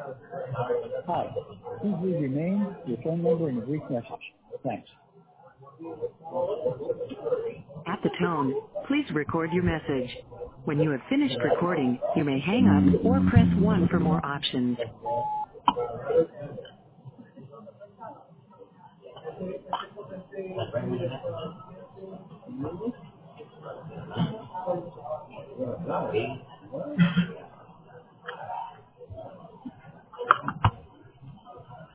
Hi. Please leave your name, your phone number, and a brief message. Thanks. At the tone, please record your message. When you have finished recording, you may hang up or press 1 for more options.